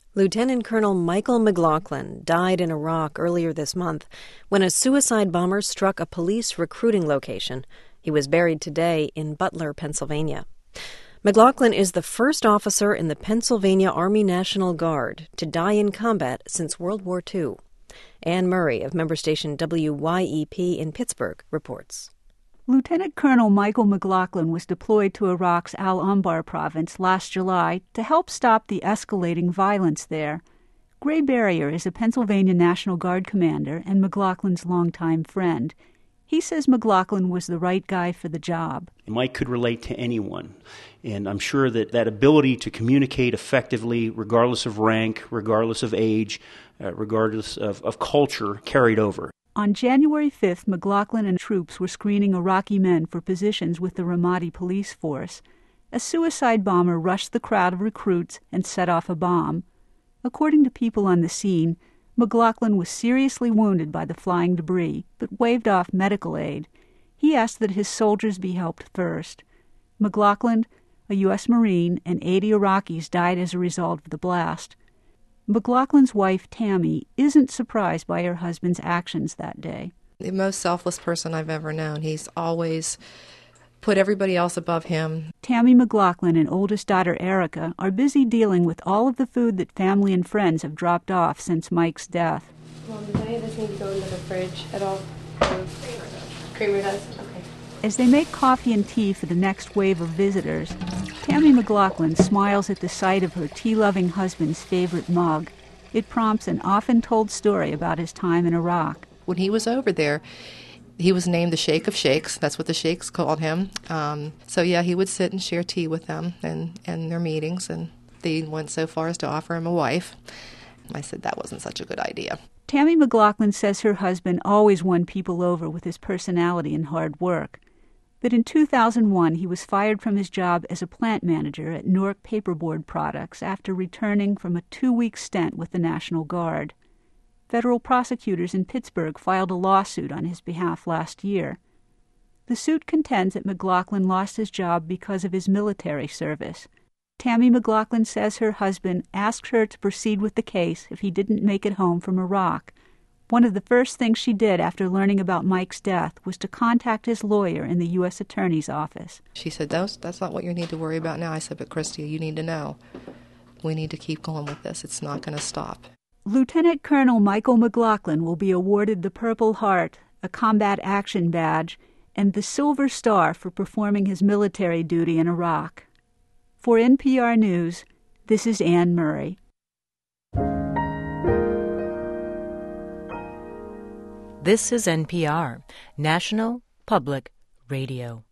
Lieutenant Colonel Michael McLaughlin died in Iraq earlier this month when a suicide bomber struck a police recruiting location. He was buried today in Butler, Pennsylvania. McLaughlin is the first officer in the Pennsylvania Army National Guard to die in combat since World War II. Ann Murray of member station WYEP in Pittsburgh reports. Lieutenant Colonel Michael McLaughlin was deployed to Iraq's Al-Anbar province last July to help stop the escalating violence there. Gray Barrier is a Pennsylvania National Guard commander and McLaughlin's longtime friend. He says McLaughlin was the right guy for the job. Mike could relate to anyone, and I'm sure that ability to communicate effectively, regardless of rank, regardless of age, regardless of culture, carried over. On January 5th, McLaughlin and troops were screening Iraqi men for positions with the Ramadi police force. A suicide bomber rushed the crowd of recruits and set off a bomb. According to people on the scene, McLaughlin was seriously wounded by the flying debris, but waved off medical aid. He asked that his soldiers be helped first. McLaughlin, a U.S. Marine, and 80 Iraqis died as a result of the blast. McLaughlin's wife, Tammy, isn't surprised by her husband's actions that day. The most selfless person I've ever known. He's always put everybody else above him. Tammy McLaughlin and oldest daughter, Erica, are busy dealing with all of the food that family and friends have dropped off since Mike's death. Mom, does any of this need to go into the fridge at all? Creamer does? Okay. As they make coffee and tea for the next wave of visitors, Tammy McLaughlin smiles at the sight of her tea-loving husband's favorite mug. It prompts an often-told story about his time in Iraq. When he was over there, he was named the Sheikh of Sheikhs. That's what the Sheikhs called him. He would sit and share tea with them and their meetings, and they went so far as to offer him a wife. I said that wasn't such a good idea. Tammy McLaughlin says her husband always won people over with his personality and hard work. But in 2001, he was fired from his job as a plant manager at Newark Paperboard Products after returning from a 2-week stint with the National Guard. Federal prosecutors in Pittsburgh filed a lawsuit on his behalf last year. The suit contends that McLaughlin lost his job because of his military service. Tammy McLaughlin says her husband asked her to proceed with the case if he didn't make it home from Iraq. One of the first things she did after learning about Mike's death was to contact his lawyer in the U.S. Attorney's office. She said, that's not what you need to worry about now. I said, but Christy, you need to know. We need to keep going with this. It's not going to stop. Lieutenant Colonel Michael McLaughlin will be awarded the Purple Heart, a combat action badge, and the Silver Star for performing his military duty in Iraq. For NPR News, this is Ann Murray. This is NPR, National Public Radio.